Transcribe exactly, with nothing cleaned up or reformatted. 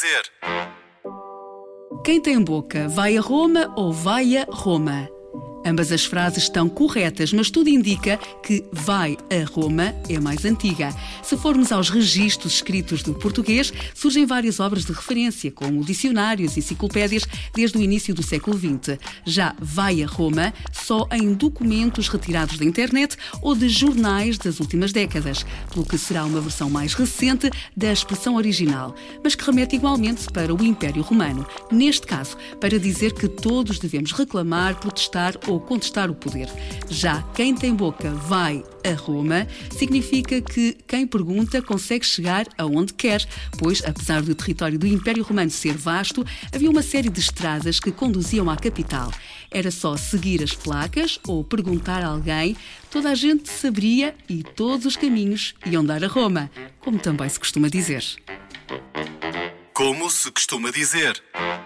dizer. Quem tem boca vai a Roma ou vai a Roma? Ambas as frases estão corretas, mas tudo indica que vai a Roma é mais antiga. Se formos aos registros escritos do português, surgem várias obras de referência, como dicionários e enciclopédias, desde o início do século vinte. Já vai a Roma só em documentos retirados da internet ou de jornais das últimas décadas, pelo que será uma versão mais recente da expressão original, mas que remete igualmente para o Império Romano. Neste caso, para dizer que todos devemos reclamar, protestar ou contestar o poder. Já quem tem boca vai a Roma significa que quem pergunta consegue chegar aonde quer, pois, apesar do território do Império Romano ser vasto, havia uma série de estradas que conduziam à capital. Era só seguir as placas ou perguntar a alguém, toda a gente saberia e todos os caminhos iam dar a Roma, como também se costuma dizer. Como se costuma dizer.